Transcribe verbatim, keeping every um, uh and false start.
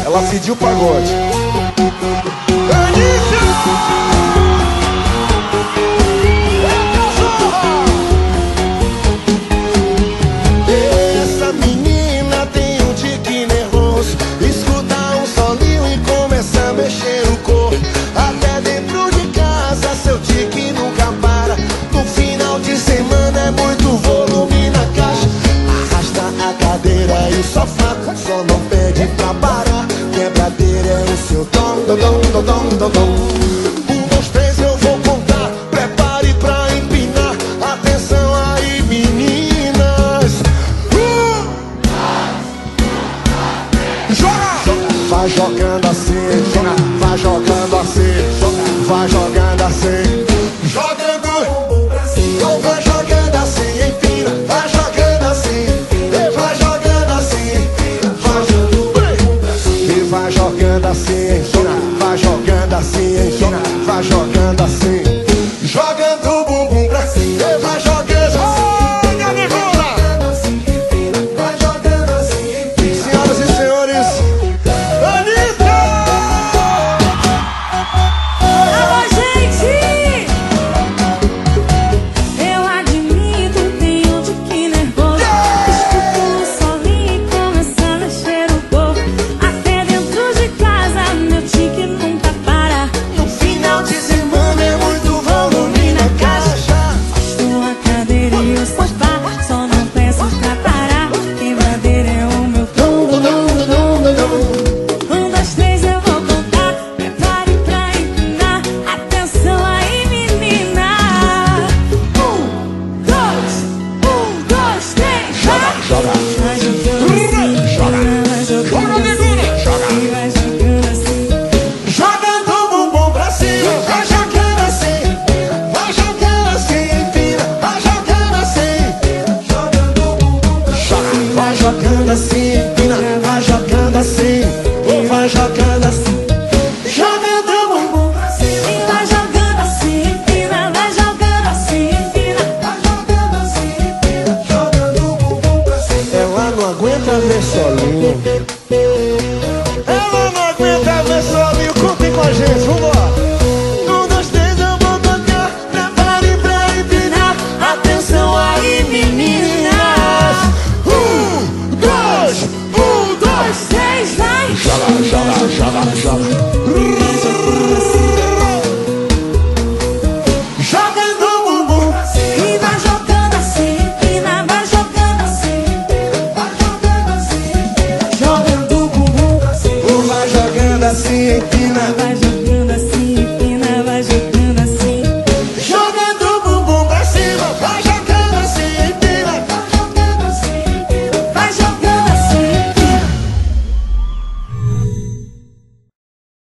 Ela pediu pagode. Essa menina tem um tique nervoso. Escuta um solinho e começa a mexer o corpo. Até dentro de casa seu tique nunca para. No final de semana é muito volume na caixa. Arrasta a cadeira e o sofá, só não pede pra parar. Quebradeira é o seu dom, dom, dom, dom, dom, dom. Um, dois, três, eu vou contar. Prepare pra empinar. Atenção aí, meninas. Uh! Joga! Vai jogando assim, joga. Vai jogando assim, joga. Vai jogando assim, jogando. Então vai jogando assim, empina. Vai jogando assim, e vai jogando assim, vai jogando. E vai jogando assim, empina. Vai jogando assim, empina. Vai jogando assim, jogando o bumbum pra cima. E vai jogando assim, minha negona. Vai jogando assim, empina. Senhoras e senhores, Anitta! Alô, gente! Eu admito, tenho um tique nervoso. Escuto um solinho e começa a mexer o corpo. Até dentro de casa, meu tique nunca para. No final de semana é muito volume na caixa. Estou a cadeira e o sofá, só não peço pra parar. Quebradeira é o meu tom. Um, dois, três, eu vou contar. Prepare pra empinar. Atenção aí, menina. Um, dois, um, dois, três, vai! Joga, Vai jogando assim, joga, vai jogando assim, joga. e vai jogando assim. Jogando o bumbum pra cima, vai jogando assim, vai jogando assim, empina, vai jogando assim, jogando o bumbum pra cima, vai jogando assim, empina, vai jogando assim, ou vai jogando assim, jogando o bumbum pra cima, E vai jogando assim, empina, vai jogando assim, empina. vai jogando assim, empina, jogando o bumbum pra cima. Ela não aguenta ver solinho. Ela não aguenta ver solinho. Contem com a gente, vambora. Um, dois, três, eu vou tocar. Prepare pra empinar. Atenção aí, meninas. Um, dois, um, dois, Três, vai! joga, joga, joga, joga. Jogando o bumbum. E vai jogando assim, empina, vai jogando assim, Vai jogando assim, jogando o bumbum. Vai jogando assim, empina. vai jogando.